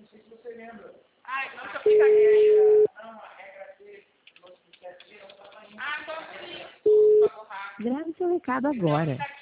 sei se você lembra. Ah, então deixa eu explicar aqui. Não, a regra dele, não se esquece, não está Ah, então sim. Pra borrar. Grave seu recado agora.